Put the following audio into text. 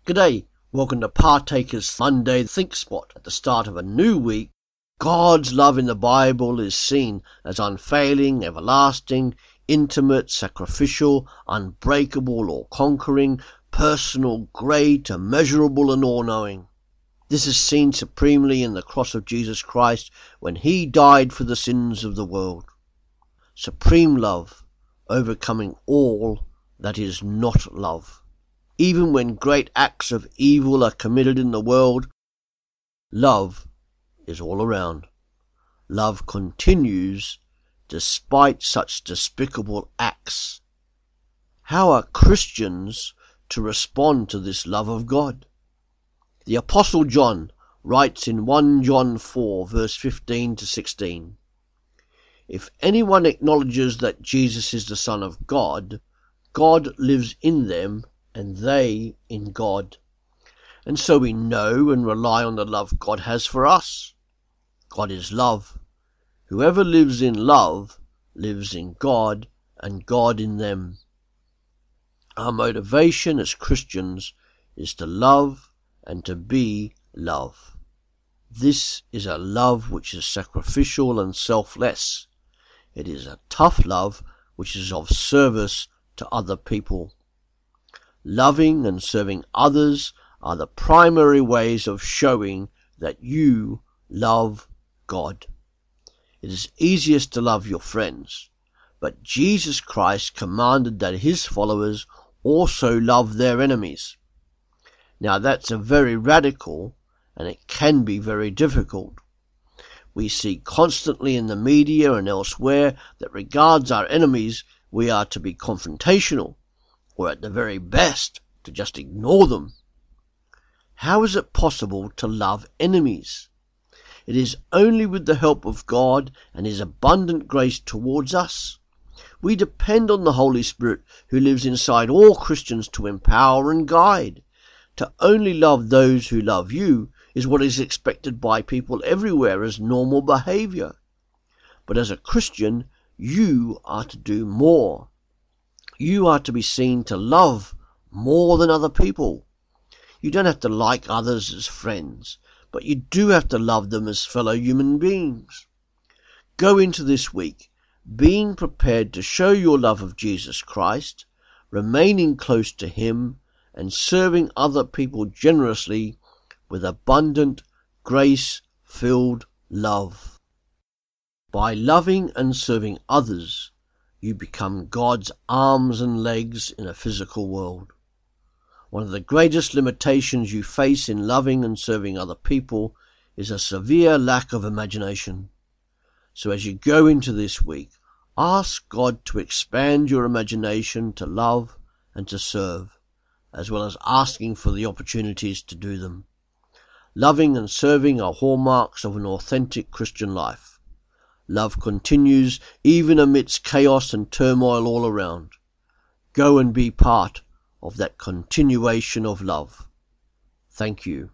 G'day, welcome to Partakers Monday Think Spot. At the start of a new week, God's love in the Bible is seen as unfailing, everlasting, intimate, sacrificial, unbreakable or conquering, personal, great, immeasurable and all-knowing. This is seen supremely in the cross of Jesus Christ when he died for the sins of the world. Supreme love, overcoming all that is not love. Even when great acts of evil are committed in the world, love is all around. Love continues despite such despicable acts. How are Christians to respond to this love of God? The Apostle John writes in 1 John 4 verse 15 to 16, "If anyone acknowledges that Jesus is the Son of God, God lives in them and they in God. And so we know and rely on the love God has for us. God is love. Whoever lives in love lives in God and God in them." Our motivation as Christians is to love and to be love. This is a love which is sacrificial and selfless. It is a tough love which is of service to other people. Loving and serving others are the primary ways of showing that you love God. It is easiest to love your friends, but Jesus Christ commanded that his followers also love their enemies. Now that's a very radical, and it can be very difficult. We see constantly in the media and elsewhere that regards our enemies we are to be confrontational, or at the very best, to just ignore them. How is it possible to love enemies? It is only with the help of God and his abundant grace towards us. We depend on the Holy Spirit who lives inside all Christians to empower and guide. To only love those who love you is what is expected by people everywhere as normal behavior. But as a Christian, you are to do more. You are to be seen to love more than other people. You don't have to like others as friends, but you do have to love them as fellow human beings. Go into this week being prepared to show your love of Jesus Christ, remaining close to him, and serving other people generously with abundant, grace-filled love. By loving and serving others, you become God's arms and legs in a physical world. One of the greatest limitations you face in loving and serving other people is a severe lack of imagination. So as you go into this week, ask God to expand your imagination to love and to serve, as well as asking for the opportunities to do them. Loving and serving are hallmarks of an authentic Christian life. Love continues even amidst chaos and turmoil all around. Go and be part of that continuation of love. Thank you.